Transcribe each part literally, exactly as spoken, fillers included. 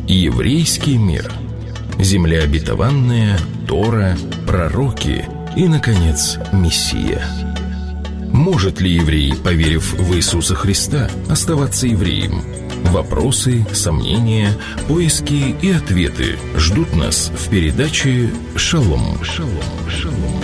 Еврейский мир. Земля обетованная, Тора, пророки и, наконец, Мессия. Может ли еврей, поверив в Иисуса Христа, оставаться евреем? Вопросы, сомнения, поиски и ответы ждут нас в передаче «Шалом». Шалом, шалом.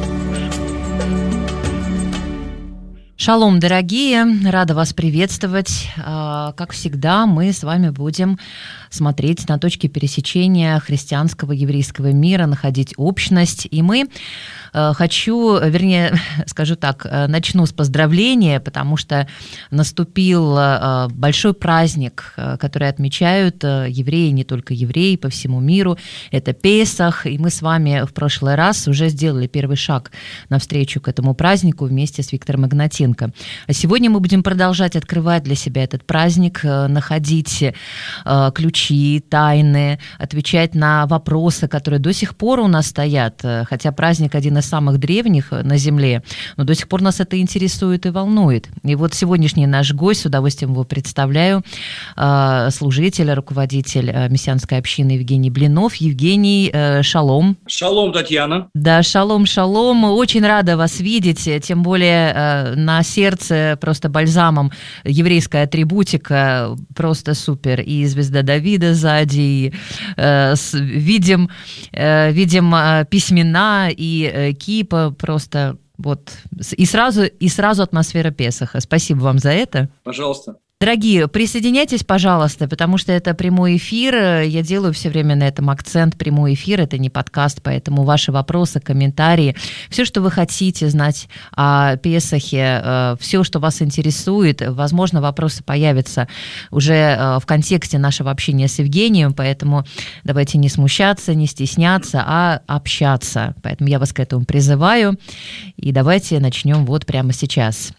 Шалом, дорогие! Рада вас приветствовать. Как всегда, мы с вами будем смотреть на точки пересечения христианского и еврейского мира, находить общность. И мы хочу, вернее, скажу так, начну с поздравления, потому что наступил большой праздник, который отмечают евреи, не только евреи, по всему миру. Это Песах, и мы с вами в прошлый раз уже сделали первый шаг навстречу к этому празднику вместе с Виктором Игнатенко. А сегодня мы будем продолжать открывать для себя этот праздник, находить ключи, тайны, отвечать на вопросы, которые до сих пор у нас стоят, хотя праздник один из самых древних на Земле, но до сих пор нас это интересует и волнует. И вот сегодняшний наш гость, с удовольствием его представляю, служитель, руководитель мессианской общины Евгений Блинов. Евгений, шалом. Шалом, Татьяна. Да, шалом, шалом. Очень рада вас видеть, тем более на сердце просто бальзамом еврейская атрибутика, просто супер. И звезда Давида сзади, и э, с, видим, э, видим э, письмена и э, кипа, просто вот. И сразу, и сразу атмосфера Песаха. Спасибо вам за это. Пожалуйста. Дорогие, присоединяйтесь, пожалуйста, потому что это прямой эфир, я делаю все время на этом акцент, прямой эфир, это не подкаст, поэтому ваши вопросы, комментарии, все, что вы хотите знать о Песахе, все, что вас интересует, возможно, вопросы появятся уже в контексте нашего общения с Евгением, поэтому давайте не смущаться, не стесняться, а общаться, поэтому я вас к этому призываю, и давайте начнем вот прямо сейчас.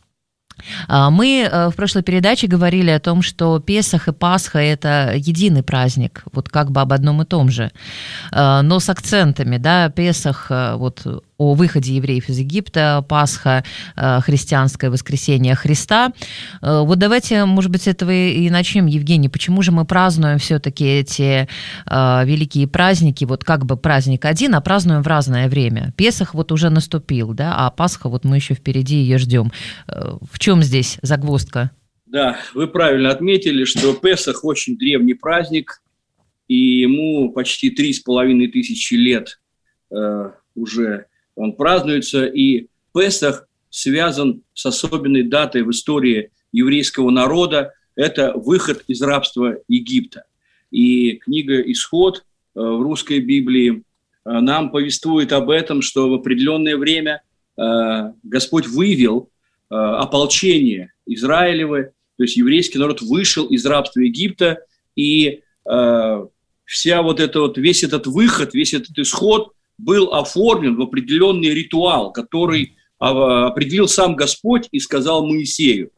Мы в прошлой передаче говорили о том, что Песах и Пасха – это единый праздник, вот как бы об одном и том же, но с акцентами, да, Песах вот о выходе евреев из Египта, Пасха – христианское воскресение Христа. Вот давайте, может быть, с этого и начнем, Евгений. Почему же мы празднуем все-таки эти великие праздники, вот как бы праздник один, а празднуем в разное время? Песах вот уже наступил, да, а Пасха вот мы еще впереди ее ждем. В чем здесь загвоздка? Да, вы правильно отметили, что Песах очень древний праздник, и ему почти три с половиной тысячи лет э, уже он празднуется, и Песах связан с особенной датой в истории еврейского народа. Это выход из рабства Египта. И книга «Исход» э, в русской Библии э, нам повествует об этом, что в определенное время э, Господь вывел ополчение Израилевы, то есть еврейский народ вышел из рабства Египта, и э, вся вот эта вот, весь этот выход, весь этот исход был оформлен в определенный ритуал, который определил сам Господь и сказал Моисею.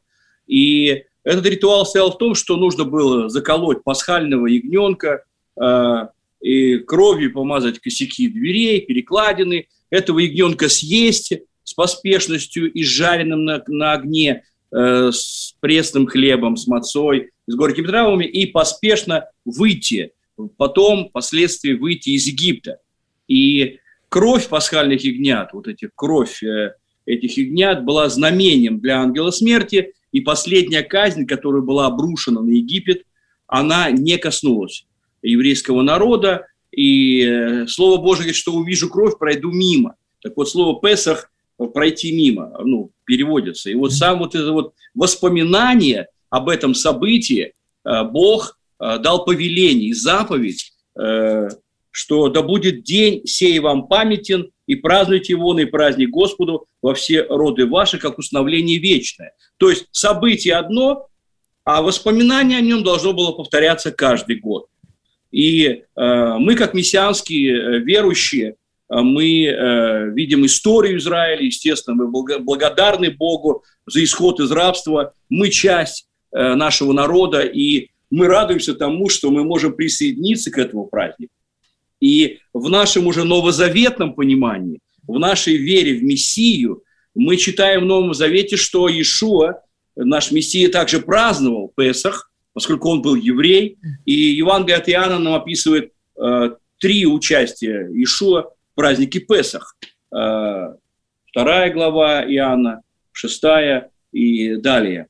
И этот ритуал состоял в том, что нужно было заколоть пасхального ягненка, э, и кровью помазать косяки дверей, перекладины, этого ягненка съесть с поспешностью и жареным на, на огне, э, с пресным хлебом, с мацой, с горькими травами, и поспешно выйти, потом, впоследствии, выйти из Египта. И кровь пасхальных ягнят, вот этих, кровь э, этих ягнят была знамением для ангела смерти, и последняя казнь, которая была обрушена на Египет, она не коснулась еврейского народа, и э, Слово Божие говорит, что увижу кровь, пройду мимо. Так вот, слово «Песах» пройти мимо, ну, переводится. И вот сам вот это вот воспоминание об этом событии э, Бог э, дал повеление и заповедь, э, что да будет день сей вам памятен, и празднуйте его, и праздник Господу во все роды ваши, как установление вечное. То есть событие одно, а воспоминание о нем должно было повторяться каждый год. И э, мы, как мессианские верующие, мы э, видим историю Израиля, естественно, мы благодарны Богу за исход из рабства. Мы часть э, нашего народа, и мы радуемся тому, что мы можем присоединиться к этому празднику. И в нашем уже новозаветном понимании, в нашей вере в Мессию, мы читаем в Новом Завете, что Иешуа, наш Мессия, также праздновал Песах, поскольку он был еврей. И Евангелие от Иоанна нам описывает э, три участия Иешуа в празднике Песах. Э, вторая глава Иоанна, шестая и далее.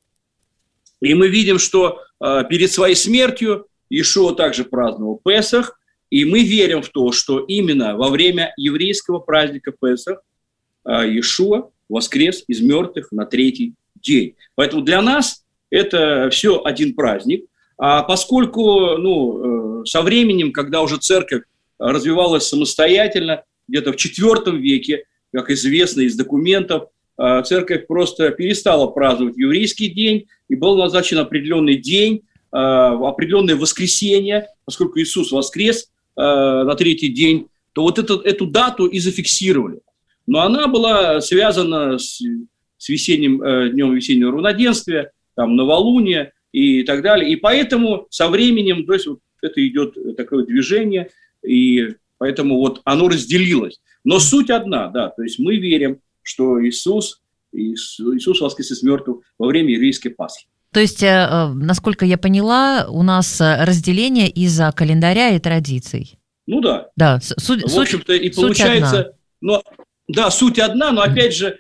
И мы видим, что э, перед своей смертью Иешуа также праздновал Песах, и мы верим в то, что именно во время еврейского праздника Песах э, Иешуа воскрес из мертвых на третий день. Поэтому для нас это все один праздник. А поскольку ну, э, со временем, когда уже церковь развивалась самостоятельно, где-то в четвёртом веке, как известно из документов, церковь просто перестала праздновать еврейский день, и был назначен определенный день, определенное воскресенье, поскольку Иисус воскрес на третий день, то вот эту, эту дату и зафиксировали. Но она была связана с, с весенним, днем весеннего равноденствия, там, новолуния и так далее. И поэтому со временем, то есть вот это идет такое движение, и поэтому вот оно разделилось. Но суть одна, да, то есть мы верим, что Иисус, Иисус воскрес из мертвых во время еврейской Пасхи. То есть, насколько я поняла, у нас разделение из-за календаря и традиций. Ну да. Да, суть, в общем-то, и получается, но, да, суть одна, но опять же,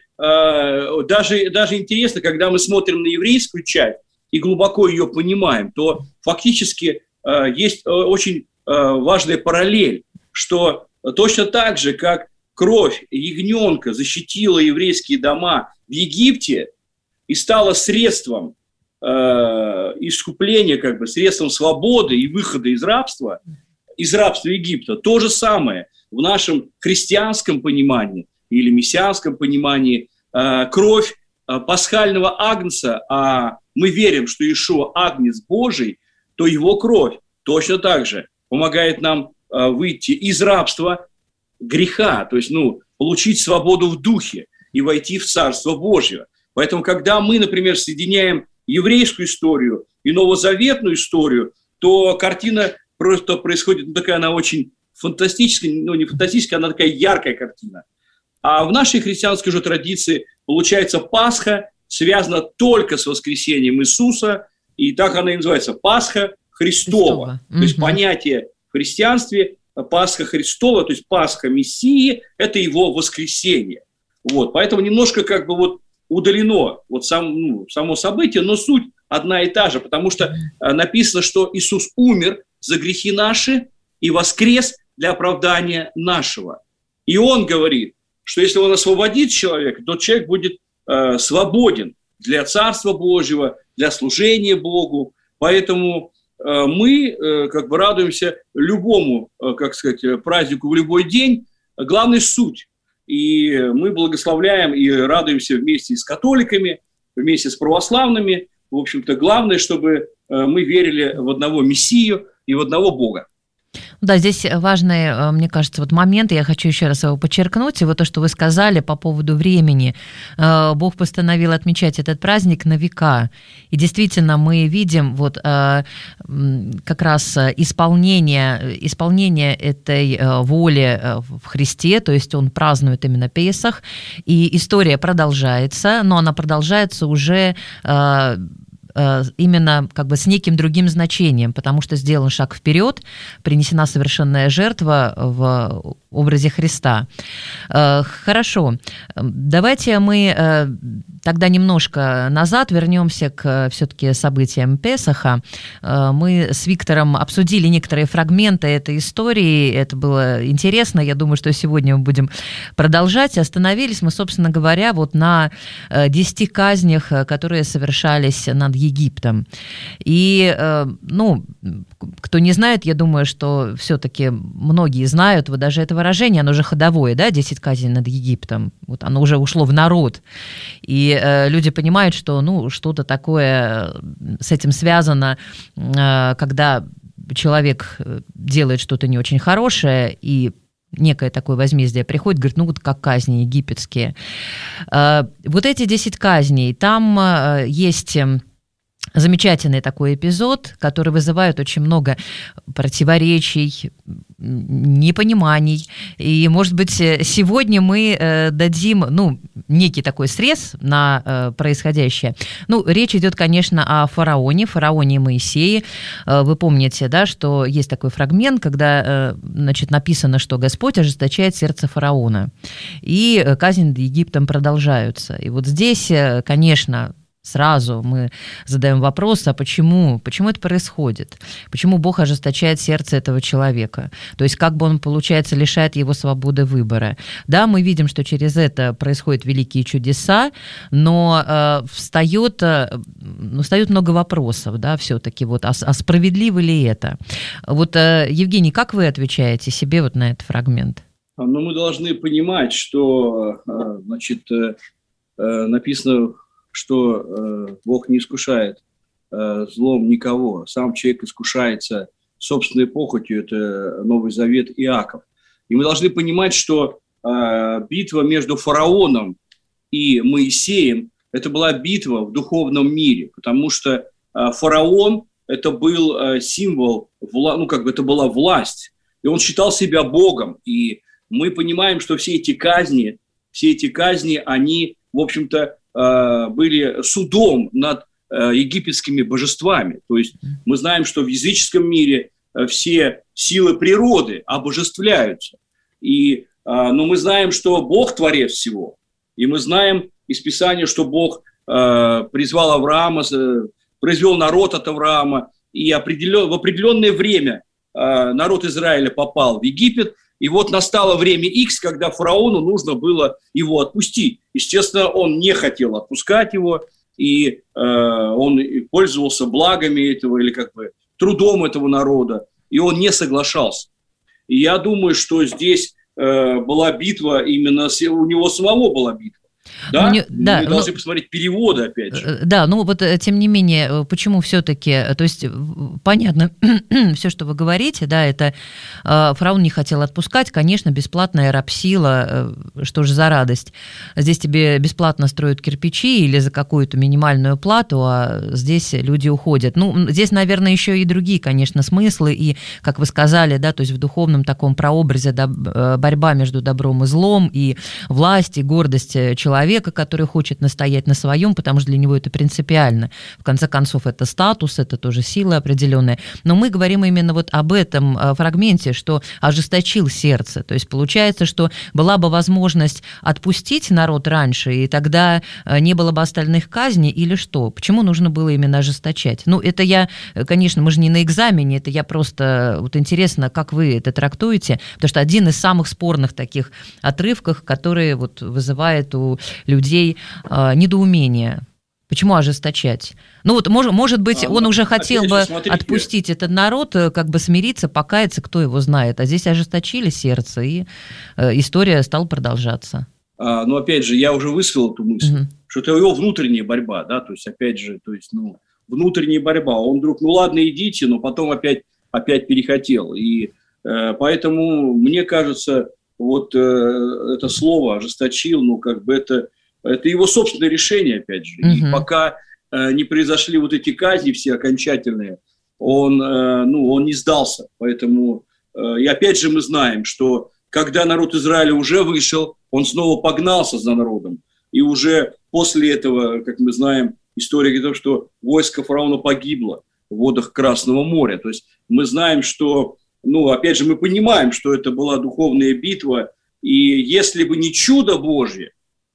даже, даже интересно, когда мы смотрим на еврейскую часть и глубоко ее понимаем, то фактически есть очень важная параллель, что точно так же, как кровь ягненка защитила еврейские дома в Египте и стала средством э, искупления, как бы, средством свободы и выхода из рабства, из рабства Египта, то же самое в нашем христианском понимании или мессианском понимании э, кровь э, пасхального агнца, а мы верим, что Иешуа агнец Божий, то его кровь точно так же помогает нам э, выйти из рабства греха, то есть, ну, получить свободу в духе и войти в Царство Божье. Поэтому, когда мы, например, соединяем еврейскую историю и новозаветную историю, то картина просто происходит, ну, такая она очень фантастическая, ну, не фантастическая, она такая яркая картина. А в нашей христианской же традиции, получается, Пасха связана только с воскресением Иисуса, и так она и называется Пасха Христова. Христова. То есть понятие в христианстве Пасха Христова, то есть Пасха Мессии, это его воскресение. Вот, поэтому немножко как бы вот удалено вот сам, ну, само событие, но суть одна и та же, потому что написано, что Иисус умер за грехи наши и воскрес для оправдания нашего. И Он говорит, что если Он освободит человека, то человек будет э, свободен для Царства Божьего, для служения Богу. Поэтому мы как бы радуемся любому, как сказать, празднику в любой день. Главное – суть. И мы благословляем и радуемся вместе с католиками, вместе с православными. В общем-то, главное, чтобы мы верили в одного Мессию и в одного Бога. Да, здесь важный, мне кажется, вот момент, я хочу еще раз его подчеркнуть, и вот то, что вы сказали по поводу времени. Бог постановил отмечать этот праздник на века, и действительно мы видим вот как раз исполнение, исполнение этой воли в Христе, то есть Он празднует именно Песах, и история продолжается, но она продолжается уже именно как бы с неким другим значением, потому что сделан шаг вперед, принесена совершенная жертва в образе Христа. Хорошо, давайте мы тогда немножко назад вернемся к все-таки событиям Песаха. Мы с Виктором обсудили некоторые фрагменты этой истории, это было интересно, я думаю, что сегодня мы будем продолжать. Остановились мы, собственно говоря, вот на десяти казнях, которые совершались над Египтом. И, ну, кто не знает, я думаю, что все-таки многие знают, вот даже это выражение, оно же ходовое, да, десять казней над Египтом, вот оно уже ушло в народ, и э, люди понимают, что, ну, что-то такое с этим связано, э, когда человек делает что-то не очень хорошее, и некое такое возмездие приходит, говорит, ну вот как казни египетские. Э, вот эти десять казней, там э, есть Замечательный такой эпизод, который вызывает очень много противоречий, непониманий. И, может быть, сегодня мы дадим, ну, некий такой срез на происходящее. Ну, речь идет, конечно, о фараоне, фараоне Моисее. Вы помните, да, что есть такой фрагмент, когда, значит, написано, что Господь ожесточает сердце фараона, и казнь над Египтом продолжаются. И вот здесь, конечно, сразу мы задаем вопрос, а почему? Почему это происходит? Почему Бог ожесточает сердце этого человека? То есть как бы он, получается, лишает его свободы выбора? Да, мы видим, что через это происходят великие чудеса, но э, встает, э, встает много вопросов, да, все-таки, вот, а, а справедливо ли это? Вот, э, Евгений, как вы отвечаете себе вот на этот фрагмент? Ну, мы должны понимать, что, значит, написано, что э, Бог не искушает э, злом никого. Сам человек искушается собственной похотью, это Новый Завет Иаков. И мы должны понимать, что э, битва между фараоном и Моисеем – это была битва в духовном мире, потому что э, фараон – это был э, символ, вла- ну, как бы это была власть, и он считал себя Богом. И мы понимаем, что все эти казни, все эти казни, они, в общем-то, были судом над египетскими божествами. То есть мы знаем, что в языческом мире все силы природы обожествляются. И, но мы знаем, что Бог творец всего. И мы знаем из Писания, что Бог призвал Авраама, произвел народ от Авраама. И определен, в определенное время народ Израиля попал в Египет. И вот настало время Икс, когда фараону нужно было его отпустить. Естественно, он не хотел отпускать его, и э, он пользовался благами этого или как бы трудом этого народа, и он не соглашался. И я думаю, что здесь э, была битва, именно у него самого была битва. Да, ну, не, да, мы должны ну, посмотреть переводы, опять же. Да, ну вот, тем не менее, почему все-таки, то есть, понятно, все, что вы говорите, да, это э, фараон не хотел отпускать, конечно, бесплатная рабсила, э, что же за радость. Здесь тебе бесплатно строят кирпичи или за какую-то минимальную плату, а здесь люди уходят. Ну, здесь, наверное, еще и другие, конечно, смыслы, и, как вы сказали, да, то есть в духовном таком прообразе да, борьба между добром и злом, и власть, и гордость человека, человека, который хочет настоять на своем, потому что для него это принципиально. В конце концов, это статус, это тоже сила определенная. Но мы говорим именно вот об этом фрагменте, что ожесточил сердце. То есть получается, что была бы возможность отпустить народ раньше, и тогда не было бы остальных казней, или что? Почему нужно было именно ожесточать? Ну, это я, конечно, мы же не на экзамене, это я просто, вот интересно, как вы это трактуете, потому что один из самых спорных таких отрывков, который вот вызывает у людей э, недоумение. Почему ожесточать? Ну вот, может, может быть, а, он уже хотел бы же, отпустить этот народ, как бы смириться, покаяться, кто его знает. А здесь ожесточили сердце, и э, история стала продолжаться. А, ну, опять же, я уже высказал эту мысль, угу. что это его внутренняя борьба, да, то есть, опять же, то есть, ну, внутренняя борьба. Он вдруг, ну ладно, идите, но потом опять, опять перехотел. И э, поэтому, мне кажется, вот э, это слово ожесточил, ну, как бы это, это его собственное решение, опять же. Uh-huh. И пока э, не произошли вот эти казни все окончательные, он, э, ну, он не сдался. Поэтому, э, и опять же мы знаем, что когда народ Израиля уже вышел, он снова погнался за народом. И уже после этого, как мы знаем, история говорит, что войско фараона погибло в водах Красного моря. То есть мы знаем, что... Ну, опять же, мы понимаем, что это была духовная битва, и если бы не чудо Божье,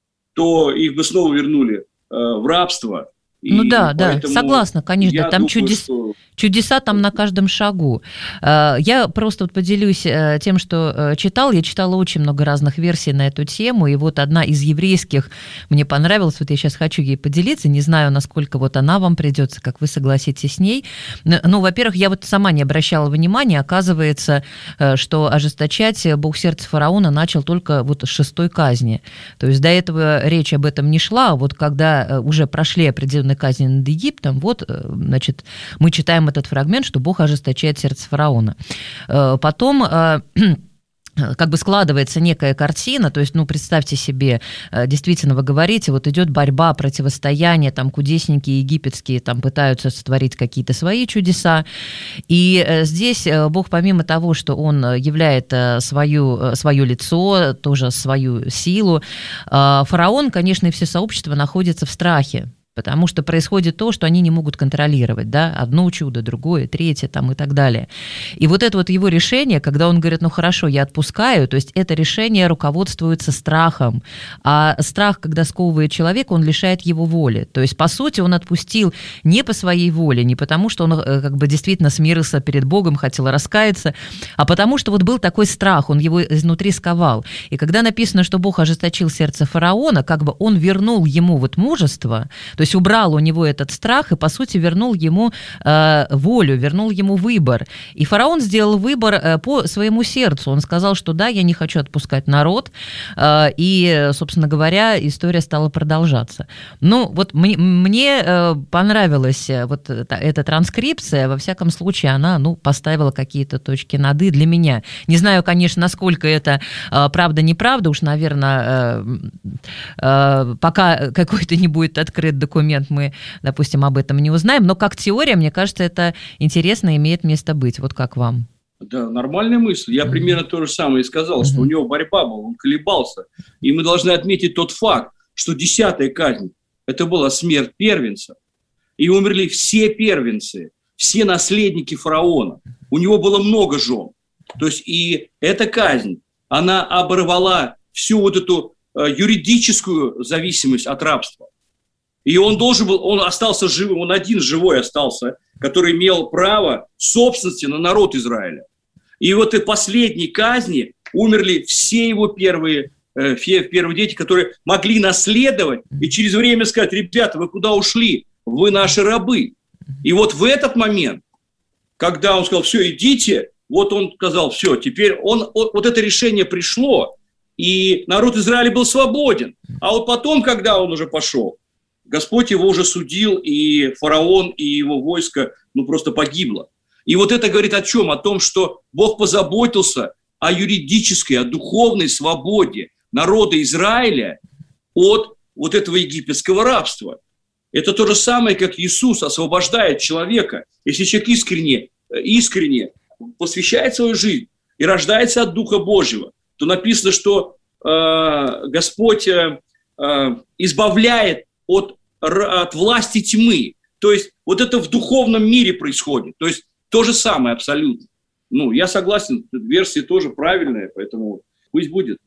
то их бы снова вернули э, в рабство. Ну и да, да, согласна, конечно, там думаю, чудес... что... чудеса там на каждом шагу. Я просто вот поделюсь тем, что читал, я читала очень много разных версий на эту тему, и вот одна из еврейских мне понравилась, вот я сейчас хочу ей поделиться, не знаю, насколько вот она вам придется, как вы согласитесь с ней. Ну, во-первых, я вот сама не обращала внимания, оказывается, что ожесточать Бог сердце фараона начал только вот с шестой казни, то есть до этого речь об этом не шла, а вот когда уже прошли определенные казни над Египтом, вот, значит, мы читаем этот фрагмент, что Бог ожесточает сердце фараона. Потом как бы складывается некая картина, то есть, ну, представьте себе, действительно, вы говорите, вот идет борьба, противостояние, там, кудесники египетские там пытаются сотворить какие-то свои чудеса, и здесь Бог, помимо того, что Он являет свою, свое лицо, тоже свою силу, фараон, конечно, и все сообщество находится в страхе, потому что происходит то, что они не могут контролировать, да, одно чудо, другое, третье там и так далее. И вот это вот его решение, когда он говорит, ну хорошо, я отпускаю, то есть это решение руководствуется страхом, а страх, когда сковывает человека, он лишает его воли. То есть, по сути, он отпустил не по своей воле, не потому, что он как бы действительно смирился перед Богом, хотел раскаяться, а потому, что вот был такой страх, он его изнутри сковал. И когда написано, что Бог ожесточил сердце фараона, как бы он вернул ему вот мужество, то есть убрал у него этот страх и, по сути, вернул ему э, волю, вернул ему выбор. И фараон сделал выбор э, по своему сердцу. Он сказал, что да, я не хочу отпускать народ. Э, и, собственно говоря, история стала продолжаться. Ну, вот мне, мне э, понравилась вот эта, эта транскрипция. Во всяком случае, она, ну, поставила какие-то точки над «и» для меня. Не знаю, конечно, насколько это э, правда-неправда. Уж, наверное, э, э, пока какой-то не будет открыт документ, мы, допустим, об этом не узнаем, но как теория, мне кажется, это интересно, имеет место быть. Вот как вам? Да, нормальная мысль. Я mm-hmm. примерно то же самое и сказал, mm-hmm. что у него борьба была, он колебался. И мы должны отметить тот факт, что десятая казнь – это была смерть первенца. И умерли все первенцы, все наследники фараона. У него было много жен. То есть и эта казнь, она оборвала всю вот эту э, юридическую зависимость от рабства. И он должен был, он остался живым, он один живой остался, который имел право собственности на народ Израиля. И вот и последней казни умерли все его первые, э, первые дети, которые могли наследовать и через время сказать: ребята, вы куда ушли? Вы наши рабы. И вот в этот момент, когда он сказал: все, идите, вот он сказал: все, теперь он, вот это решение пришло, и народ Израиля был свободен. А вот потом, когда он уже пошел, Господь его уже судил, и фараон, и его войско, ну, просто погибло. И вот это говорит о чем? О том, что Бог позаботился о юридической, о духовной свободе народа Израиля от вот этого египетского рабства. Это то же самое, как Иисус освобождает человека. Если человек искренне, искренне посвящает свою жизнь и рождается от Духа Божьего, то написано, что э, Господь э, избавляет от от власти тьмы. То есть вот это в духовном мире происходит. То есть то же самое абсолютно. Ну, я согласен, версия тоже правильная, поэтому пусть будет.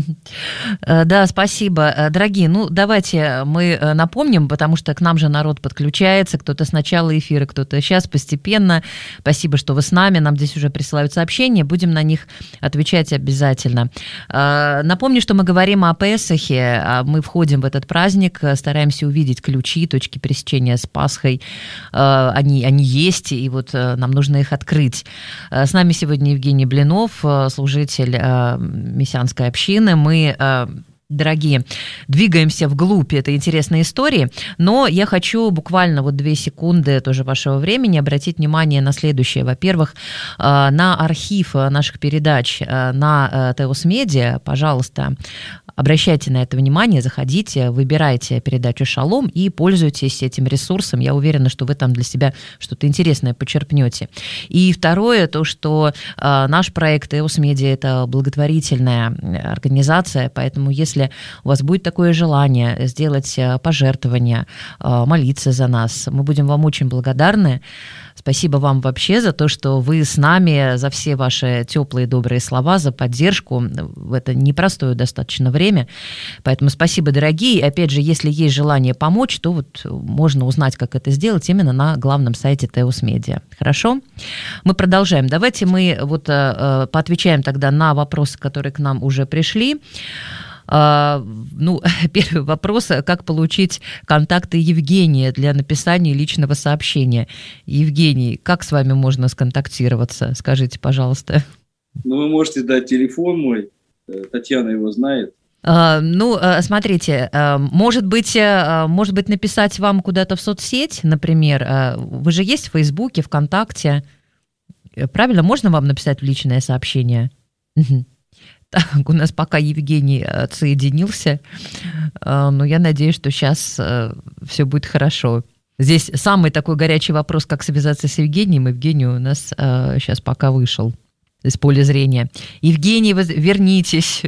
Да, спасибо. Дорогие, ну давайте мы напомним, потому что к нам же народ подключается, кто-то с начала эфира, кто-то сейчас, постепенно. Спасибо, что вы с нами, нам здесь уже присылают сообщения, будем на них отвечать обязательно. Напомню, что мы говорим о Песахе, мы входим в этот праздник, стараемся увидеть ключи, точки пересечения с Пасхой, они, они есть, и вот нам нужно их открыть. С нами сегодня Евгений Блинов, служитель мессианской общины. Мы, дорогие, двигаемся вглубь этой интересной истории, но я хочу буквально вот две секунды тоже вашего времени обратить внимание на следующее. Во-первых, на архив наших передач на Теос Медиа, пожалуйста, обращайте на это внимание, заходите, выбирайте передачу «Шалом» и пользуйтесь этим ресурсом. Я уверена, что вы там для себя что-то интересное почерпнете. И второе, то, что э, наш проект «Теос Медиа» – это благотворительная организация, поэтому если у вас будет такое желание сделать пожертвование, э, молиться за нас, мы будем вам очень благодарны. Спасибо вам вообще за то, что вы с нами, за все ваши теплые добрые слова, за поддержку в это непростое достаточно время. Поэтому спасибо, дорогие. И опять же, если есть желание помочь, то вот можно узнать, как это сделать именно на главном сайте Теос Медиа. Хорошо? Мы продолжаем. Давайте мы вот э, поотвечаем тогда на вопросы, которые к нам уже пришли. Uh, ну, первый вопрос, как получить контакты Евгения для написания личного сообщения. Евгений, как с вами можно сконтактироваться? Скажите, пожалуйста. Ну, вы можете дать телефон мой, Татьяна его знает. Uh, ну, uh, смотрите, uh, может быть, uh, может быть, написать вам куда-то в соцсеть, например, uh, вы же есть в Фейсбуке, ВКонтакте, правильно, можно вам написать в личное сообщение? Uh-huh. Так, у нас пока Евгений отсоединился, но я надеюсь, что сейчас все будет хорошо. Здесь самый такой горячий вопрос, как связаться с Евгением. Евгений у нас сейчас пока вышел из поля зрения. Евгений, вы вернитесь.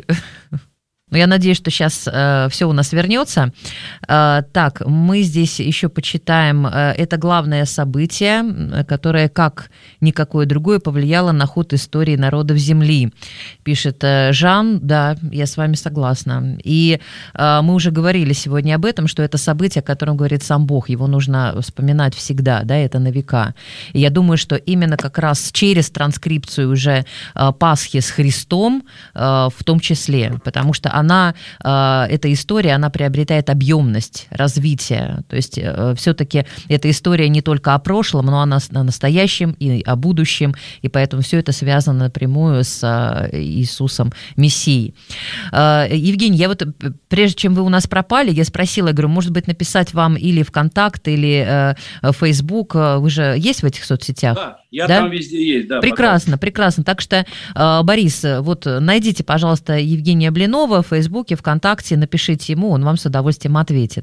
Но я надеюсь, что сейчас э, все у нас вернется. Э, так, мы здесь еще почитаем. Э, это главное событие, которое, как никакое другое, повлияло на ход истории народов Земли. Пишет э, Жан. Да, я с вами согласна. И э, мы уже говорили сегодня об этом, что это событие, о котором говорит сам Бог. Его нужно вспоминать всегда, да, это на века. И я думаю, что именно как раз через транскрипцию уже э, Пасхи с Христом, э, в том числе, потому что она, эта история, она приобретает объемность, развитие. То есть все-таки эта история не только о прошлом, но она о настоящем и о будущем, и поэтому все это связано напрямую с Иисусом Мессией. Евгений, я вот, прежде чем вы у нас пропали, я спросила, я говорю, может быть, написать вам или ВКонтакт, или Фейсбук, вы же есть в этих соцсетях? Да, я да? там везде есть, да. Прекрасно, пожалуйста. Прекрасно. Так что, Борис, вот найдите, пожалуйста, Евгения Блинова в Фейсбуке, ВКонтакте, напишите ему, он вам с удовольствием ответит.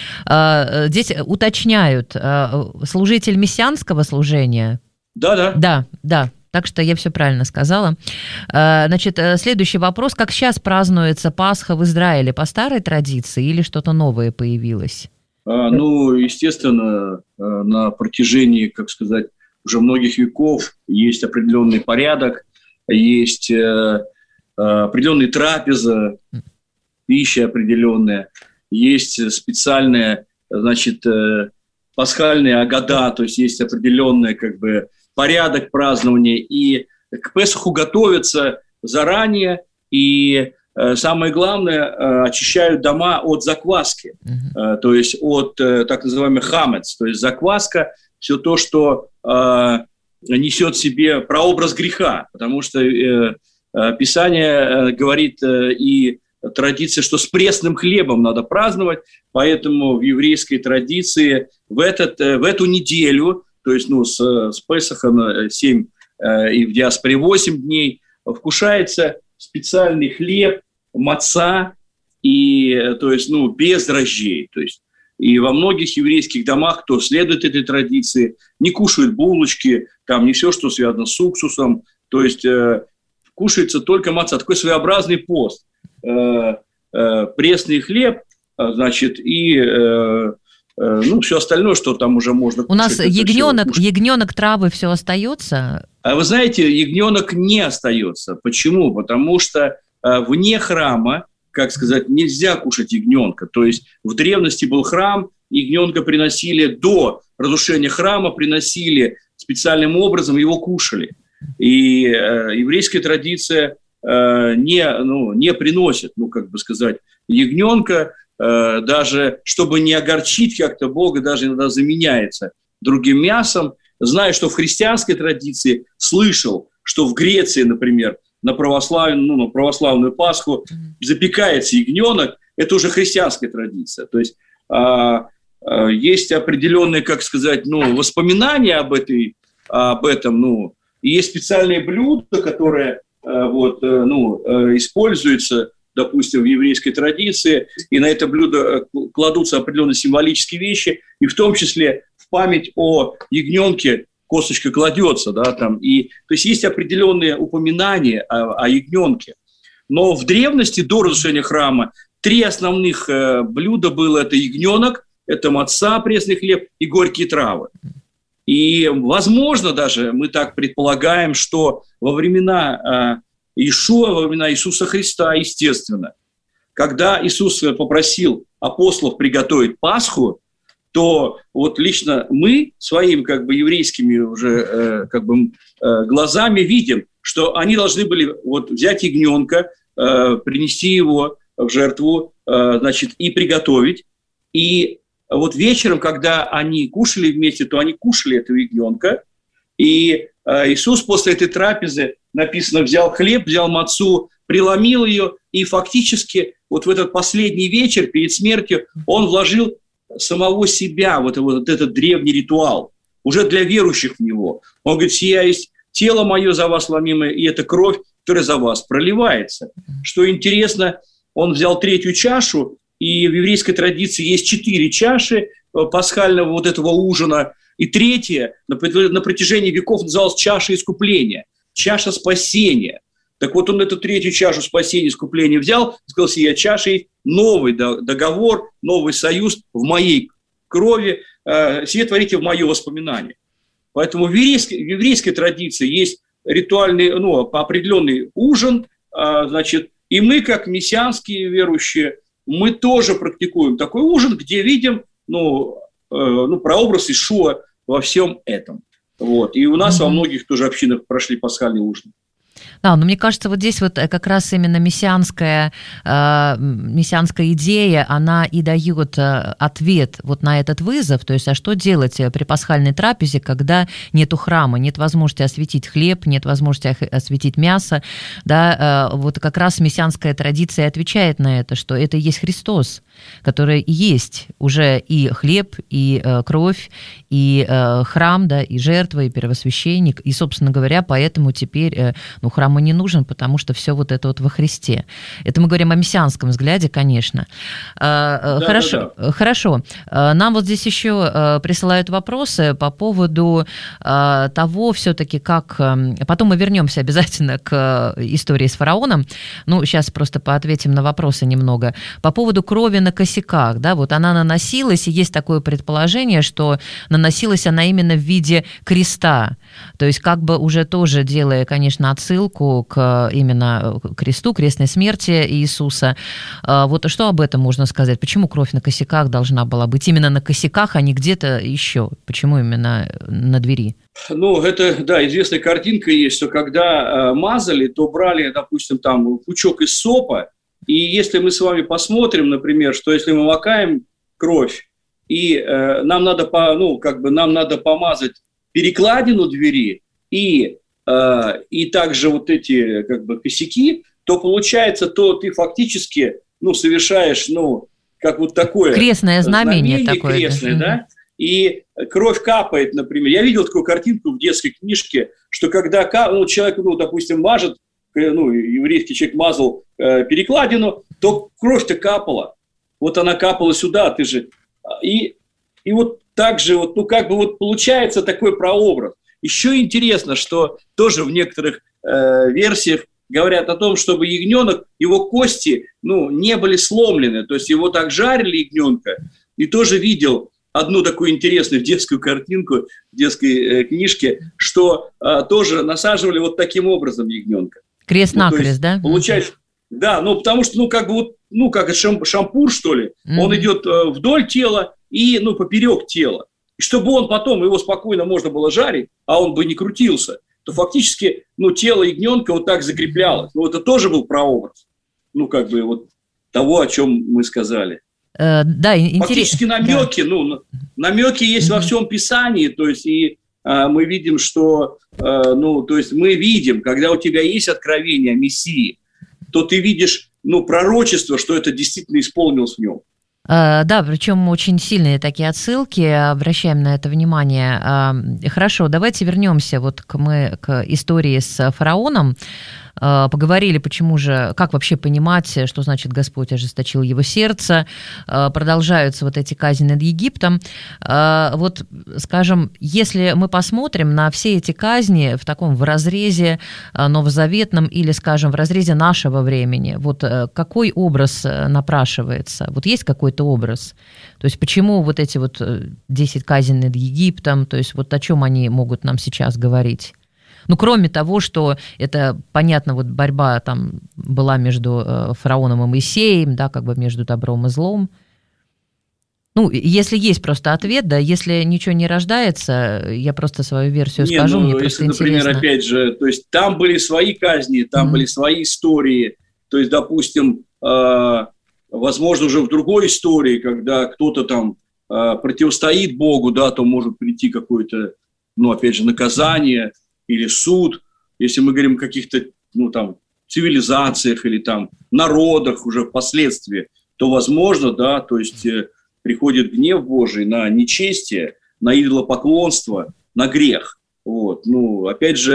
Здесь уточняют, служитель мессианского служения? Да, да. Да, да. Так что я все правильно сказала. Значит, следующий вопрос. Как сейчас празднуется Пасха в Израиле? По старой традиции или что-то новое появилось? А, ну, естественно, на протяжении, как сказать, уже многих веков есть определенный порядок, есть определенные трапезы, пища определенная, есть специальная, значит, пасхальная агада, то есть есть определенный как бы порядок празднования, и к Песаху готовятся заранее, и самое главное, очищают дома от закваски, mm-hmm. то есть от так называемых хамец, то есть закваска, все то, что несет в себе прообраз греха, потому что Писание говорит и традиция, что с пресным хлебом надо праздновать, поэтому в еврейской традиции в, этот, в эту неделю, то есть ну, с, с Песаха на семь и в диаспоре восемь дней, вкушается специальный хлеб, маца, и, то есть ну, без дрожжей. То есть, и во многих еврейских домах, кто следует этой традиции, не кушают булочки, там не все, что связано с уксусом, то есть кушается только маца, такой своеобразный пост. Э, э, пресный хлеб, значит, и э, э, ну, все остальное, что там уже можно кушать. У нас ягненок, ягненок, травы, все остается? А вы знаете, ягненок не остается. Почему? Потому что э, вне храма, как сказать, нельзя кушать ягненка. То есть в древности был храм, ягненка приносили до разрушения храма, приносили специальным образом, его кушали. И э, еврейская традиция э, не, ну, не приносит, ну, как бы сказать, ягненка, э, даже чтобы не огорчить как-то Бога, даже иногда заменяется другим мясом. Знаю, что в христианской традиции слышал, что в Греции, например, на православную, ну, на православную Пасху запекается ягненок, это уже христианская традиция. То есть э, э, есть определенные, как сказать, ну, воспоминания об, этой, об этом, ну, и есть специальные блюда, которые э, вот, э, ну, э, используются, допустим, в еврейской традиции, и на это блюдо кладутся определенные символические вещи, и в том числе в память о ягненке косточка кладется, да, там, и, то есть есть определенные упоминания о, о ягненке. Но в древности, до разрушения храма, три основных э, блюда было: это ягненок, это маца, пресный хлеб и горькие травы. И, возможно, даже мы так предполагаем, что во времена э, Иешуа, во времена Иисуса Христа, естественно, когда Иисус попросил апостолов приготовить Пасху, то вот лично мы своими как бы еврейскими уже э, как бы э, глазами видим, что они должны были вот взять ягненка, э, принести его в жертву, э, значит, и приготовить. И вот вечером, когда они кушали вместе, то они кушали этого ягненка. И э, Иисус после этой трапезы, написано, взял хлеб, взял мацу, преломил ее, и фактически вот в этот последний вечер перед смертью он вложил самого себя, вот, вот этот древний ритуал, уже для верующих в него. Он говорит: «Сия есть тело мое за вас ломимое, и это кровь которая за вас проливается. Что интересно, он взял третью чашу, и в еврейской традиции есть четыре чаши пасхального вот этого ужина, и третья на протяжении веков называлась чаша искупления, чаша спасения. Так вот, он эту третью чашу спасения, искупления взял, сказал, сия чашей новый договор, новый союз в моей крови, сие творите в мое воспоминание. Поэтому в еврейской, в еврейской традиции есть ритуальный, ну, определенный ужин, значит, и мы, как мессианские верующие, мы тоже практикуем такой ужин, где видим, ну, ну прообраз Иешуа во всем этом. Вот. И у нас mm-hmm. во многих тоже общинах прошли пасхальный ужин. Да, но мне кажется, вот здесь вот как раз именно мессианская, э, мессианская идея, она и дает ответ вот на этот вызов, то есть, а что делать при пасхальной трапезе, когда нету храма, нет возможности осветить хлеб, нет возможности осветить мясо, да, э, вот как раз мессианская традиция отвечает на это, что это и есть Христос, который и есть уже и хлеб, и э, кровь, и э, храм, да, и жертва, и первосвященник, и, собственно говоря, поэтому теперь, э, ну, храм не нужен, потому что все вот это вот во Христе. Это мы говорим о мессианском взгляде, конечно. Да, хорошо, да, да. Хорошо. Нам вот здесь еще присылают вопросы по поводу того все-таки, как... Потом мы вернемся обязательно к истории с фараоном. Ну, сейчас просто поответим на вопросы немного. По поводу крови на косяках, да, вот она наносилась, и есть такое предположение, что наносилась она именно в виде креста. То есть как бы уже тоже делая, конечно, отсылку к именно кресту, крестной смерти Иисуса. Вот что об этом можно сказать? Почему кровь на косяках должна была быть именно на косяках, а не где-то еще? Почему именно на двери? Ну, это, да, известная картинка есть, что когда мазали, то брали, допустим, там пучок из сопа, и если мы с вами посмотрим, например, что если мы макаем кровь, и э, нам надо, по, ну, как бы нам надо помазать перекладину двери и и также вот эти как бы косяки, то получается, то ты фактически, ну, совершаешь, ну, как вот такое... Крестное знамение, знамение такое. Крестное, да? да? И кровь капает, например. Я видел такую картинку в детской книжке, что когда ну, человек, ну, допустим, мажет, ну, еврейский человек мазал э, перекладину, то кровь-то капала. Вот она капала сюда, ты же... И, и вот так же, вот, ну, как бы вот получается такой прообраз. Еще интересно, что тоже в некоторых э, версиях говорят о том, чтобы ягненок, его кости, ну, не были сломлены, то есть его так жарили, ягненка, и тоже видел одну такую интересную детскую картинку в детской э, книжке, что э, тоже насаживали вот таким образом ягненка. Крест-накрест, ну, да? Получается, да, ну, потому что, ну, как бы вот, ну, как шам, шампур, что ли, mm-hmm. он идет э, вдоль тела и, ну, поперек тела. И чтобы он потом, его спокойно можно было жарить, а он бы не крутился, то фактически, ну, тело ягненка вот так закреплялось. Ну, это тоже был прообраз, ну, как бы вот того, о чем мы сказали. Э, да, интерес... Фактически намеки, да. ну, намеки есть mm-hmm. во всем Писании, то есть и э, мы видим, что, э, ну, то есть мы видим, когда у тебя есть откровение о Мессии, то ты видишь, ну, пророчество, что это действительно исполнилось в нем. Да, причем очень сильные такие отсылки, обращаем на это внимание. Хорошо, давайте вернемся вот к, мы, к истории с фараоном. Поговорили, почему же, как вообще понимать, что значит Господь ожесточил его сердце. Продолжаются вот эти казни над Египтом. Вот, скажем, если мы посмотрим на все эти казни в таком в разрезе новозаветном или, скажем, в разрезе нашего времени, вот какой образ напрашивается? Вот есть какой-то образ? То есть почему вот эти вот десять казней над Египтом, то есть вот о чем они могут нам сейчас говорить? Ну, кроме того, что это, понятно, вот борьба там была между фараоном и Моисеем, да, как бы между добром и злом. Ну, если есть просто ответ, да, если ничего не рождается, я просто свою версию не, скажу, ну, мне просто если, интересно. Например, опять же, то есть там были свои казни, там mm-hmm. были свои истории, то есть, допустим, э, возможно, уже в другой истории, когда кто-то там э, противостоит Богу, да, то может прийти какое-то, ну, опять же, наказание или суд, если мы говорим о каких-то, ну, там, цивилизациях или там народах уже впоследствии, то возможно, да, то есть э, приходит гнев Божий на нечестие, на идолопоклонство, на грех. Вот. Ну, опять же,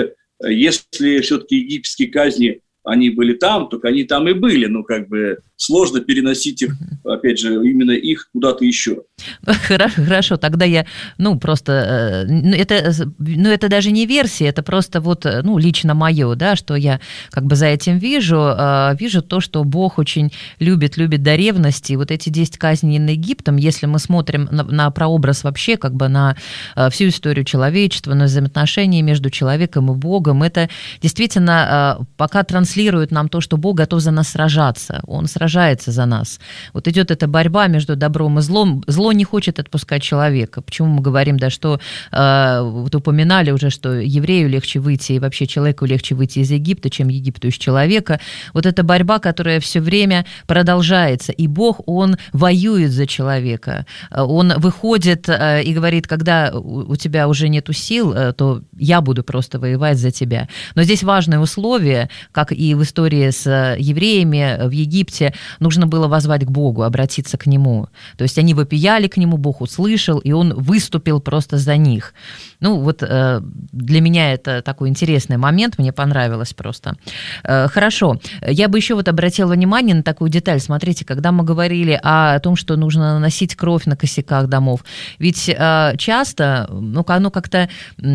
если все-таки египетские казни, они были там, то они там и были. Ну, как бы сложно переносить их, опять же, именно их куда-то еще. Хорошо, хорошо, тогда я, ну, просто, ну это, ну, это даже не версия, это просто вот, ну, лично мое, да, что я как бы за этим вижу, вижу то, что Бог очень любит, любит до ревности, и вот эти десять казней над Египтом, если мы смотрим на, на прообраз вообще, как бы на всю историю человечества, на взаимоотношения между человеком и Богом, это действительно пока транслирует нам то, что Бог готов за нас сражаться, Он сражается за нас. Вот идет эта борьба между добром и злом. Зло не хочет отпускать человека. Почему мы говорим, да, что э, вот упоминали уже, что еврею легче выйти, и вообще человеку легче выйти из Египта, чем Египту из человека. Вот эта борьба, которая все время продолжается. И Бог, Он воюет за человека. Он выходит э, и говорит, когда у тебя уже нету сил, э, то я буду просто воевать за тебя. Но здесь важное условие, как и в истории с евреями в Египте, нужно было воззвать к Богу, обратиться к Нему. То есть они вопияли к Нему, Бог услышал, и Он выступил просто за них. Ну, вот э, для меня это такой интересный момент, мне понравилось просто. Э, хорошо. Я бы еще вот обратила внимание на такую деталь. Смотрите, когда мы говорили о том, что нужно наносить кровь на косяках домов, ведь э, часто, ну, оно как-то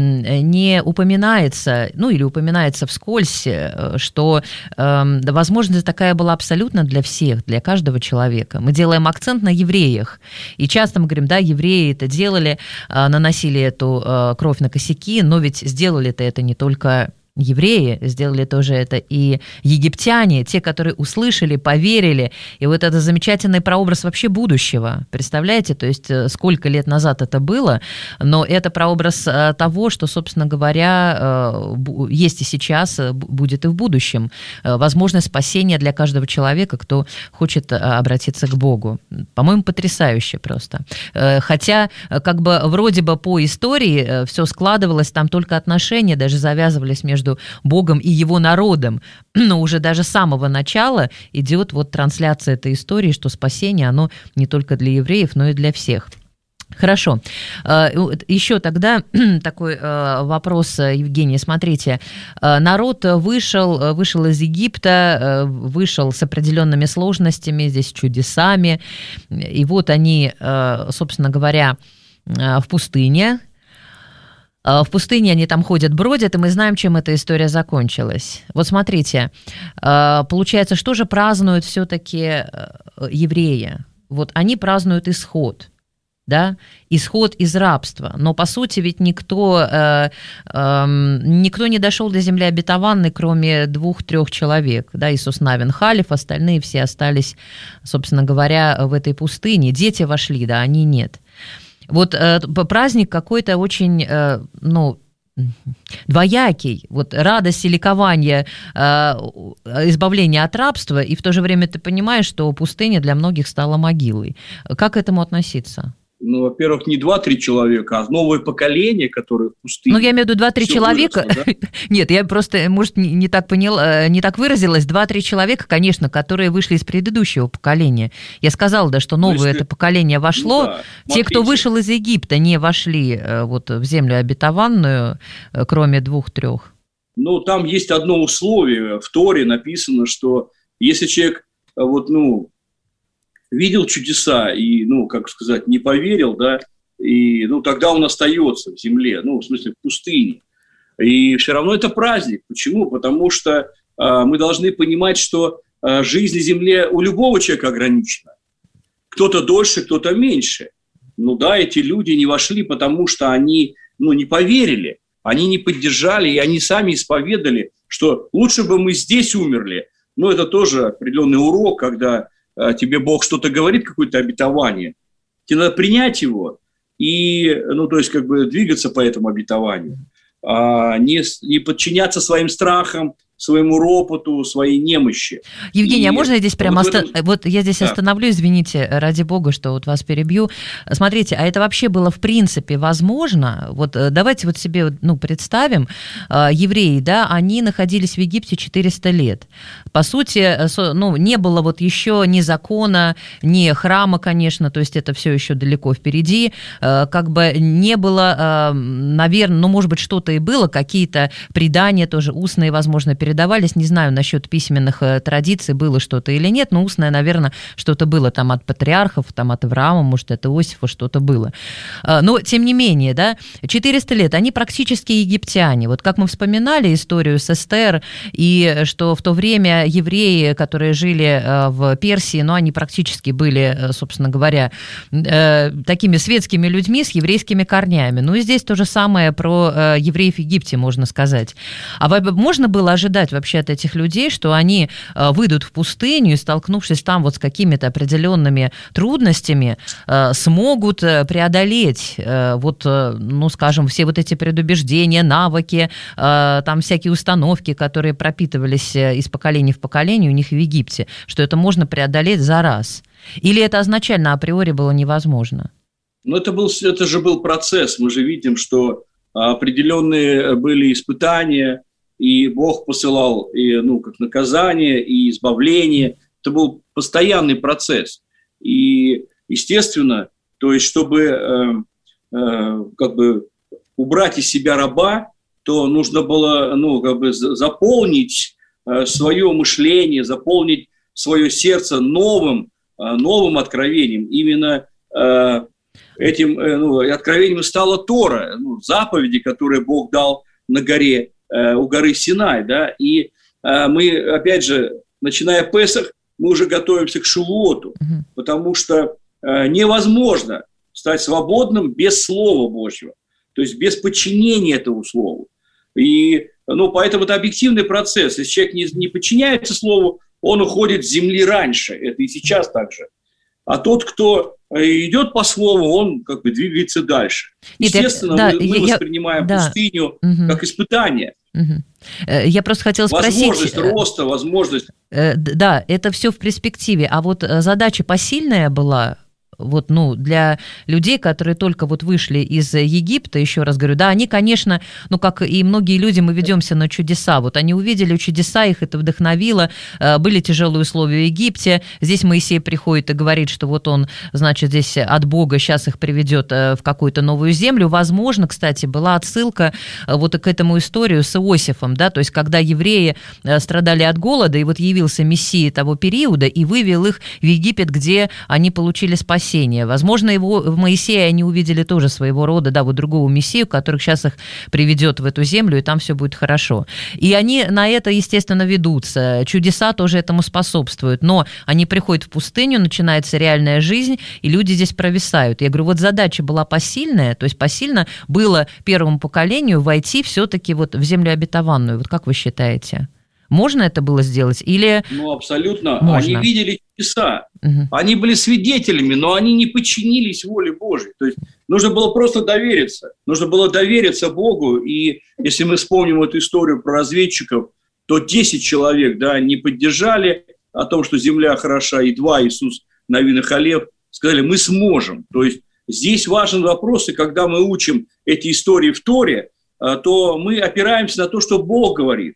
не упоминается, ну, или упоминается вскользь, что э, возможность такая была абсолютно для всех, для каждого человека. Мы делаем акцент на евреях. И часто мы говорим, да, евреи это делали, наносили эту кровь на косяки, но ведь сделали-то это не только евреи, сделали тоже это и египтяне, те, которые услышали, поверили. И вот это замечательный прообраз вообще будущего. Представляете, то есть сколько лет назад это было, но это прообраз того, что, собственно говоря, есть и сейчас, будет и в будущем. Возможность спасения для каждого человека, кто хочет обратиться к Богу. По-моему, потрясающе просто. Хотя, как бы, вроде бы по истории все складывалось, там только отношения даже завязывались между Богом и его народом, но уже даже с самого начала идет вот трансляция этой истории, что спасение, оно не только для евреев, но и для всех. Хорошо. Еще тогда такой вопрос, Евгений, смотрите, народ вышел, вышел из Египта, вышел с определенными сложностями, здесь чудесами, и вот они, собственно говоря, в пустыне. В пустыне они там ходят, бродят, и мы знаем, чем эта история закончилась. Вот смотрите, получается, что же празднуют все-таки евреи? Вот они празднуют исход, да, исход из рабства. Но, по сути, ведь никто, э, э, никто не дошел до земли обетованной, кроме двух-трех человек. Да, Иисус Навин, Халев, остальные все остались, собственно говоря, в этой пустыне. Дети вошли, да, они нет. Вот э, праздник какой-то очень, э, ну, двоякий, вот радость и ликование, э, избавление от рабства, и в то же время ты понимаешь, что пустыня для многих стала могилой. Как к этому относиться? Ну, во-первых, не два-три человека, а новое поколение, которое в пустыне. Ну, я имею в виду два-три человека. Выросло, да? Нет, я просто, может, не, не так поняла, не так выразилась. Два-три человека, конечно, которые вышли из предыдущего поколения. Я сказала, да, что новое ну, если... это поколение вошло. Ну, да. Те, кто вышел из Египта, не вошли вот в землю обетованную, кроме двух-трех. Ну, там есть одно условие. В Торе написано, что если человек, вот, ну, видел чудеса и, ну, как сказать, не поверил, да, и, ну, тогда он остается в земле, ну, в смысле, в пустыне. И все равно это праздник. Почему? Потому что э, мы должны понимать, что э, жизнь на земле у любого человека ограничена. Кто-то дольше, кто-то меньше. Ну да, эти люди не вошли, потому что они, ну, не поверили, они не поддержали, и они сами исповедали, что лучше бы мы здесь умерли. Но это тоже определенный урок, когда тебе Бог что-то говорит, какое-то обетование, тебе надо принять его и, ну, то есть, как бы двигаться по этому обетованию, а не, не подчиняться своим страхам, своему ропоту, своей немощи. Евгений, и а можно я здесь прямо... Вот, этом... оста... вот я здесь да. остановлюсь, извините, ради бога, что вот вас перебью. Смотрите, а это вообще было в принципе возможно? Вот давайте вот себе ну, представим, евреи, да, они находились в Египте четыреста лет. По сути, ну, не было вот еще ни закона, ни храма, конечно, то есть это все еще далеко впереди. Как бы не было, наверное, ну, может быть, что-то и было, какие-то предания тоже устные, возможно, передавались. Не знаю насчет письменных традиций, было что-то или нет, но устное, наверное, что-то было там от патриархов, там от Авраама, может, от Иосифа что-то было. Но, тем не менее, да, четыреста лет, они практически египтяне. Вот как мы вспоминали историю с Эстер, и что в то время евреи, которые жили в Персии, ну, они практически были, собственно говоря, такими светскими людьми с еврейскими корнями. Ну, и здесь то же самое про евреев в Египте, можно сказать. А можно было ожидать вообще от этих людей, что они выйдут в пустыню и, столкнувшись там вот с какими-то определенными трудностями, смогут преодолеть вот, ну, скажем, все вот эти предубеждения, навыки, там всякие установки, которые пропитывались из поколения в поколение у них в Египте, что это можно преодолеть за раз? Или это изначально априори было невозможно? Ну, это, был, это же был процесс. Мы же видим, что определенные были испытания, и Бог посылал и, ну, как наказание, и избавление. Это был постоянный процесс. И, естественно, то есть, чтобы э, э, как бы убрать из себя раба, то нужно было, ну, как бы заполнить э, свое мышление, заполнить свое сердце новым, э, новым откровением. Именно э, этим э, ну, откровением стала Тора, ну, заповеди, которые Бог дал на горе, э, у горы Синай. Да? И э, мы, опять же, начиная Песах, мы уже готовимся к Шавуоту, mm-hmm. потому что э, невозможно стать свободным без Слова Божьего, то есть без подчинения этому Слову. И, ну, поэтому это объективный процесс. Если человек не, не подчиняется Слову, он уходит с земли раньше. Это и сейчас так же. А тот, кто идет по Слову, он как бы двигается дальше. Нет, естественно, я, да, мы, мы я, воспринимаем да. пустыню угу. как испытание. Угу. Я просто хотела спросить... Возможность роста, возможность... Да, это все в перспективе. А вот задача посильная была... Вот, ну, для людей, которые только вот вышли из Египта, еще раз говорю, да, они, конечно, ну, как и многие люди, мы ведемся на чудеса. Вот они увидели чудеса, их это вдохновило, были тяжелые условия в Египте. Здесь Моисей приходит и говорит, что вот он, значит, здесь от Бога сейчас их приведет в какую-то новую землю. Возможно, кстати, была отсылка вот к этому историю с Иосифом, да, то есть когда евреи страдали от голода, и вот явился Мессия того периода и вывел их в Египет, где они получили спасение. Возможно, его в Моисее они увидели тоже своего рода, да, вот другого Мессию, который сейчас их приведет в эту землю, и там все будет хорошо. И они на это, естественно, ведутся. Чудеса тоже этому способствуют. Но они приходят в пустыню, начинается реальная жизнь, и люди здесь провисают. Я говорю, вот задача была посильная, то есть посильно было первому поколению войти все-таки вот в землю обетованную. Вот как вы считаете? Можно это было сделать? Или... Ну, абсолютно. Можно? Они видели чудеса. Угу. Они были свидетелями, но они не подчинились воле Божьей. То есть нужно было просто довериться. Нужно было довериться Богу. И если мы вспомним эту историю про разведчиков, то десять человек, да, не поддержали о том, что земля хороша, и два, Иисус Навин и Халев, сказали, мы сможем. То есть здесь важен вопрос, и когда мы учим эти истории в Торе, то мы опираемся на то, что Бог говорит.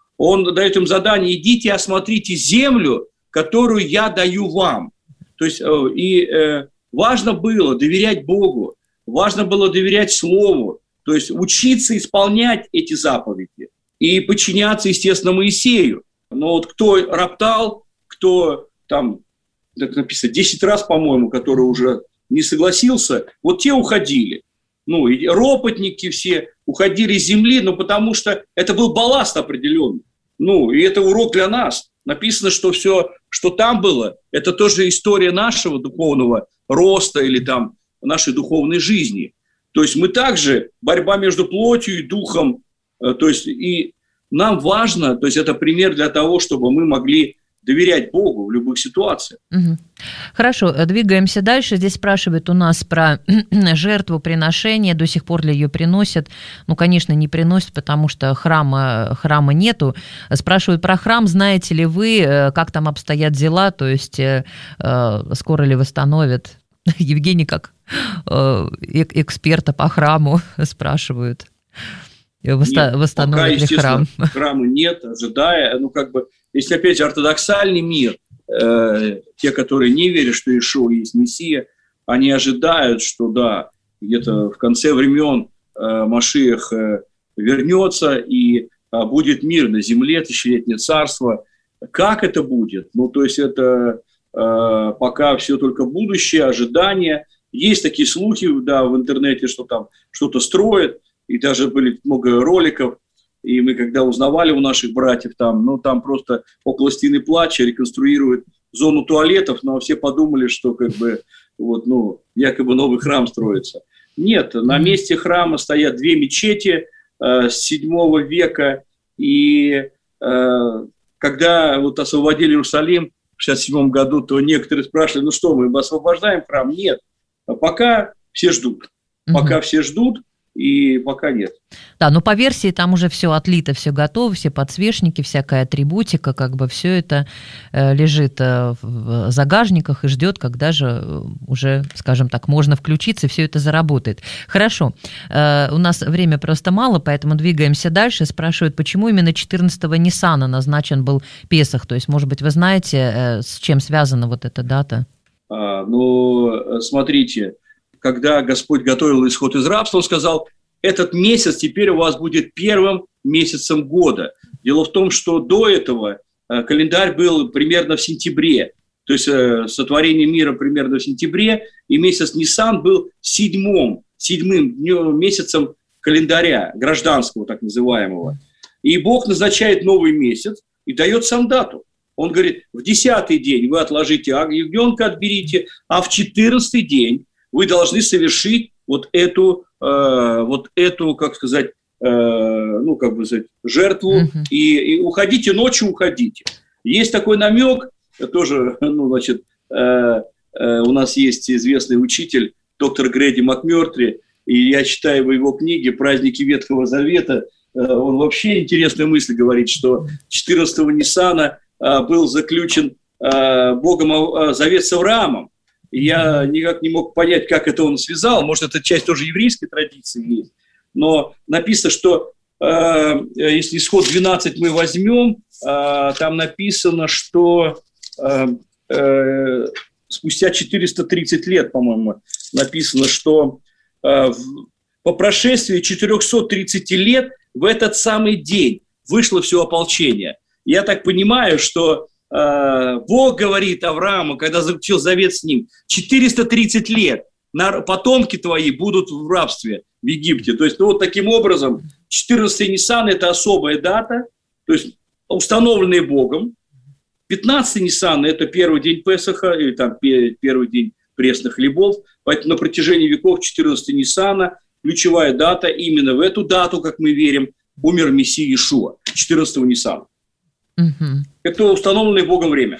Он дает им задание, идите, осмотрите землю, которую я даю вам. То есть и э, важно было доверять Богу, важно было доверять Слову, то есть учиться исполнять эти заповеди и подчиняться, естественно, Моисею. Но вот кто роптал, кто там, как написано, десять раз, по-моему, который уже не согласился, вот те уходили. Ну, и ропотники все уходили с земли, но потому что это был балласт определенный. Ну, и это урок для нас. Написано, что все, что там было, это тоже история нашего духовного роста или там нашей духовной жизни. То есть мы также, борьба между плотью и духом, то есть и нам важно, то есть это пример для того, чтобы мы могли доверять Богу в любых ситуациях. Угу. Хорошо, двигаемся дальше. Здесь спрашивают у нас про жертвоприношение. До сих пор ли ее приносят? Ну, конечно, не приносят, потому что храма, храма нету. Спрашивают про храм. Знаете ли вы, как там обстоят дела? То есть, скоро ли восстановят? Евгений, как эксперта по храму, спрашивают. Восто- нет, восстановит пока, ли храм? Храма нет, ожидая. Ну, как бы, если опять же ортодоксальный мир, э, те, которые не верят, что Иешуа есть Мессия, они ожидают, что да, где-то в конце времен э, Машиах э, вернется и э, будет мир на земле, тысячелетнее царство. Как это будет? Ну, то есть это э, пока все только будущее, ожидание. Есть такие слухи, да, в интернете, что там что-то строят. И даже были много роликов, и мы когда узнавали у наших братьев там, ну там просто около стены плача реконструируют зону туалетов, но все подумали, что как бы вот, ну, якобы новый храм строится. Нет, на месте храма стоят две мечети э, с седьмого века, и э, когда вот освободили Иерусалим в шестьдесят седьмом году, то некоторые спрашивали, ну что, мы освобождаем храм? Нет, а пока все ждут, пока угу. все ждут, и пока нет. Да, но по версии там уже все отлито, все готово, все подсвечники, всякая атрибутика, как бы все это лежит в загажниках и ждет, когда же уже, скажем так, можно включиться, и все это заработает. Хорошо, у нас время просто мало, поэтому двигаемся дальше. Спрашивают, почему именно четырнадцатого Ниссана назначен был Песах? То есть, может быть, вы знаете, с чем связана вот эта дата? А, ну, смотрите, когда Господь готовил исход из рабства, Он сказал, этот месяц теперь у вас будет первым месяцем года. Дело в том, что до этого календарь был примерно в сентябре, то есть сотворение мира примерно в сентябре, и месяц Ниссан был седьмым, седьмым днем, месяцем календаря, гражданского так называемого. И Бог назначает новый месяц и дает сам дату. Он говорит, в десятый день вы отложите ягненка, отберите, а в четырнадцатый день вы должны совершить вот эту, э, вот эту, как сказать, э, ну, как бы сказать, жертву, uh-huh. и, и уходите ночью, уходите. Есть такой намек, тоже, ну, значит, э, э, у нас есть известный учитель, доктор Грэди МакМёртри, и я читаю в его книге «Праздники Ветхого Завета», э, он вообще интересную мысль говорит, что четырнадцатого Ниссана э, был заключен э, Богом э, завет с Авраамом. Я никак не мог понять, как это он связал. Может, это часть тоже еврейской традиции есть. Но написано, что э, если исход двенадцать мы возьмем, э, там написано, что э, э, спустя четыреста тридцать лет, по-моему, написано, что э, в, по прошествии четыреста тридцать лет в этот самый день вышло все ополчение. Я так понимаю, что Бог говорит Аврааму, когда заключил завет с ним, четыреста тридцать лет потомки твои будут в рабстве в Египте. То есть, ну, вот таким образом, четырнадцатый Ниссан – это особая дата, то есть установленная Богом. пятнадцатый Ниссан – это первый день Песаха, или там первый день пресных хлебов. Поэтому на протяжении веков четырнадцатого Ниссана, ключевая дата, именно в эту дату, как мы верим, умер Мессия Иешуа, четырнадцатого Ниссана. Угу. Это установленное Богом время.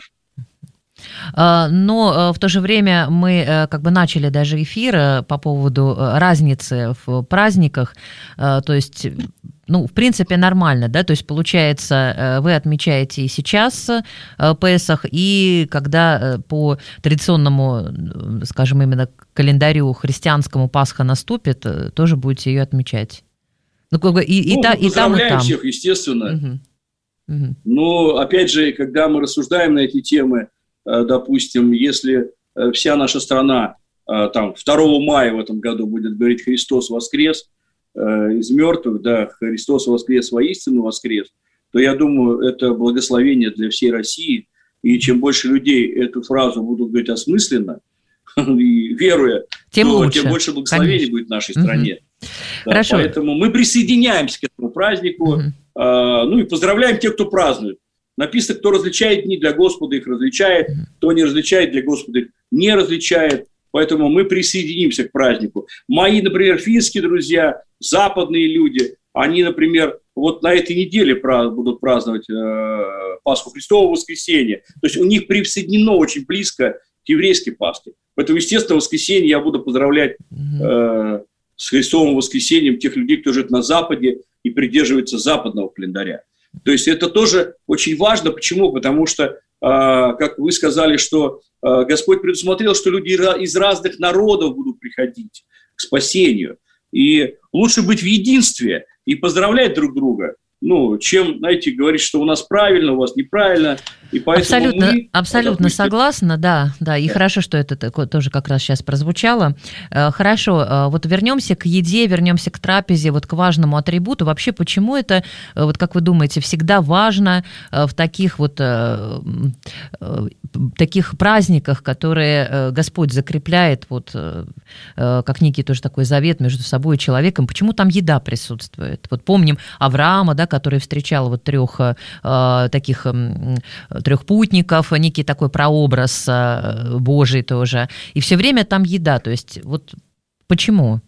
Но в то же время мы как бы начали даже эфир по поводу разницы в праздниках, то есть, ну, в принципе, нормально, да, то есть, получается, вы отмечаете и сейчас Песах, и когда по традиционному, скажем, именно календарю христианскому Пасха наступит, тоже будете ее отмечать. Ну, как бы и, и, ну, та, и там, и там. Всех, естественно. Угу. Угу. Но, опять же, когда мы рассуждаем на эти темы, допустим, если вся наша страна там второго мая в этом году будет говорить «Христос воскрес» из мертвых, да, «Христос воскрес, воистину воскрес», то я думаю, это благословение для всей России. И чем больше людей эту фразу будут говорить осмысленно и веруя, тем то лучше. тем больше благословений Конечно. будет в нашей стране. Угу. Да, Хорошо. Поэтому мы присоединяемся к этому празднику. Угу. э, ну и поздравляем тех, кто празднует. Написано, кто различает дни для Господа, их различает, кто не различает для Господа, их не различает. Поэтому мы присоединимся к празднику. Мои, например, финские друзья, западные люди, они, например, вот на этой неделе будут праздновать э, Пасху Христово воскресенье. То есть у них присоединено очень близко к еврейской Пасхе. Поэтому, естественно, в воскресенье я буду поздравлять э, с Христовым воскресеньем тех людей, кто живет на Западе и придерживается западного календаря. То есть это тоже очень важно. Почему? Потому что, э, как вы сказали, что э, Господь предусмотрел, что люди из разных народов будут приходить к спасению. И лучше быть в единстве и поздравлять друг друга, ну, чем, знаете, говорить, что у нас правильно, у вас неправильно. И поэтому абсолютно, мы, абсолютно допустим, согласна, да, да, и да. Хорошо, что это тоже как раз сейчас прозвучало. Хорошо, вот вернемся к еде, вернемся к трапезе, вот к важному атрибуту. Вообще, почему это, вот как вы думаете, всегда важно в таких вот таких праздниках, которые Господь закрепляет, вот как некий тоже такой завет между собой и человеком, почему там еда присутствует? Вот помним Авраама, да, который встречал вот трех таких трех путников, некий такой прообраз Божий тоже. И все время там еда. То есть вот почему?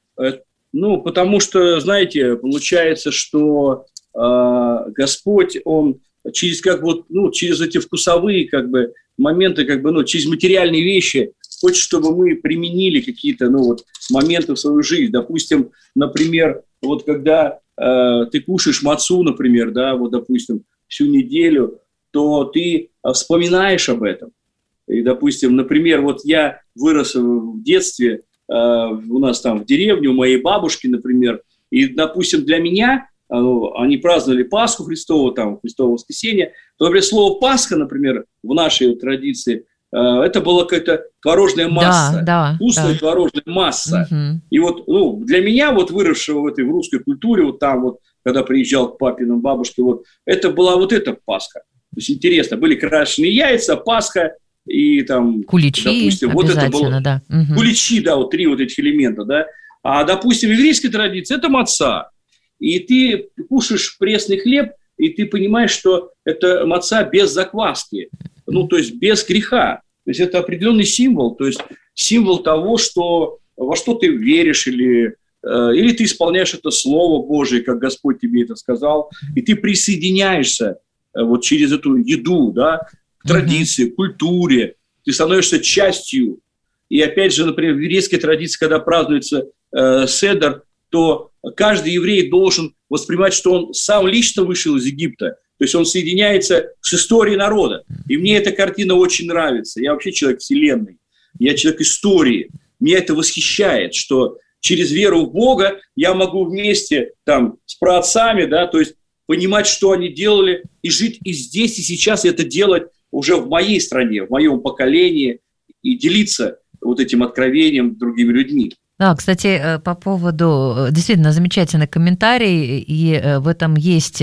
Ну, потому что, знаете, получается, что э, Господь, Он через как вот, ну, через эти вкусовые как бы моменты, как бы, ну, через материальные вещи хочет, чтобы мы применили какие-то, ну, вот, моменты в свою жизнь. Допустим, например, вот когда э, ты кушаешь мацу, например, да, вот, допустим, всю неделю, то ты вспоминаешь об этом. И, допустим, например, вот я вырос в детстве, э, у нас там в деревне, у моей бабушки, например, и, допустим, для меня, э, они праздновали Пасху Христову, там, Христово воскресенье, то, например, слово «Пасха», например, в нашей традиции, э, это была какая-то творожная масса, да, да, вкусная да. творожная масса. Угу. И вот, ну, для меня, вот выросшего в этой в русской культуре, вот там вот, когда приезжал к папиным бабушке, вот, это была вот эта Пасха. То есть интересно, были крашеные яйца, Пасха и там, куличи, допустим, вот это было, да. Угу. Куличи, да, вот три вот этих элемента, да. А, допустим, в еврейской традиции это маца. И ты кушаешь пресный хлеб, и ты понимаешь, что это маца без закваски, ну, то есть без греха. То есть это определенный символ, то есть символ того, что, во что ты веришь, или, э, или ты исполняешь это Слово Божие, как Господь тебе это сказал, и ты присоединяешься вот через эту еду, да, к традиции, к культуре, ты становишься частью. И опять же, например, в еврейской традиции, когда празднуется э, седер, то каждый еврей должен воспринимать, что он сам лично вышел из Египта, то есть он соединяется с историей народа. И мне эта картина очень нравится. Я вообще человек вселенной, я человек истории. Меня это восхищает, что через веру в Бога я могу вместе там, с праотцами, да, то есть понимать, что они делали, и жить и здесь, и сейчас, и это делать уже в моей стране, в моем поколении, и делиться вот этим откровением с другими людьми. Да, кстати, по поводу, действительно, замечательный комментарий, и в этом есть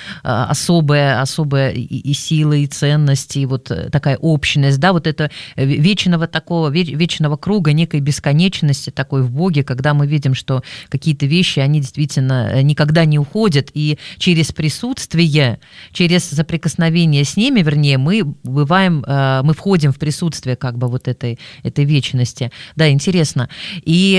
особая, особая и сила, и ценность, и вот такая общность, да, вот это вечного такого, вечного круга, некой бесконечности такой в Боге, когда мы видим, что какие-то вещи, они действительно никогда не уходят, и через присутствие, через соприкосновение с ними, вернее, мы бываем, мы входим в присутствие как бы вот этой, этой вечности. Да, интересно. И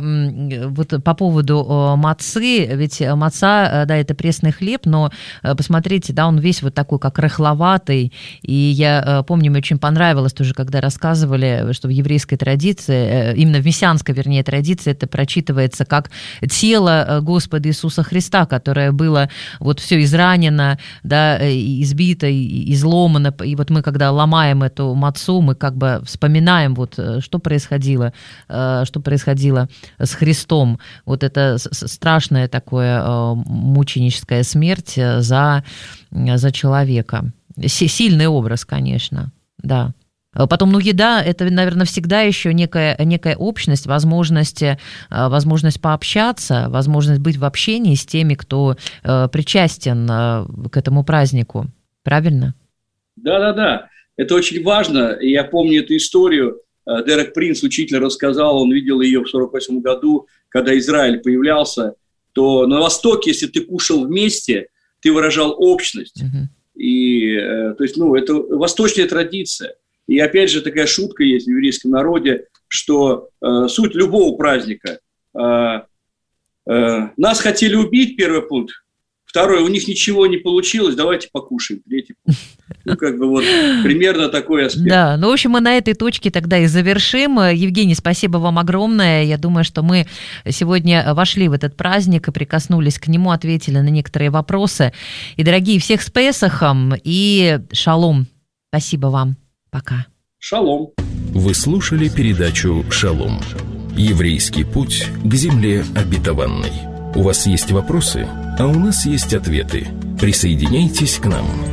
вот по поводу мацы, ведь маца, да, это пресный хлеб, но посмотрите, да, он весь вот такой, как рыхловатый, и я помню, мне очень понравилось тоже, когда рассказывали, что в еврейской традиции, именно в мессианской, вернее, традиции, это прочитывается как тело Господа Иисуса Христа, которое было вот все изранено, да, избито, изломано, и вот мы, когда ломаем эту мацу, мы как бы вспоминаем, вот, что происходило, что происходило с Христом. Вот это страшная такая мученическая смерть за, за человека. Сильный образ, конечно, да. Потом, ну, еда – это, наверное, всегда еще некая, некая общность, возможность, возможность пообщаться, возможность быть в общении с теми, кто причастен к этому празднику. Правильно? Да-да-да, это очень важно. Я помню эту историю. Дерек Принц, учитель, рассказал, он видел ее в сорок восьмом году, когда Израиль появлялся, то на Востоке, если ты кушал вместе, ты выражал общность. Uh-huh. И, то есть, ну, это восточная традиция. И опять же такая шутка есть в еврейском народе, что э, суть любого праздника, э, Э, нас хотели убить, первый пункт. Второй, у них ничего не получилось, давайте покушаем. Третий пункт. Ну, как бы вот примерно такой аспект. Да, ну, в общем, мы на этой точке тогда и завершим. Евгений, спасибо вам огромное. Я думаю, что мы сегодня вошли в этот праздник и прикоснулись к нему, ответили на некоторые вопросы. И, дорогие, всех с Песахом и шалом. Спасибо вам. Пока. Шалом. Вы слушали передачу «Шалом». Еврейский путь к земле обетованной. У вас есть вопросы, а у нас есть ответы. Присоединяйтесь к нам.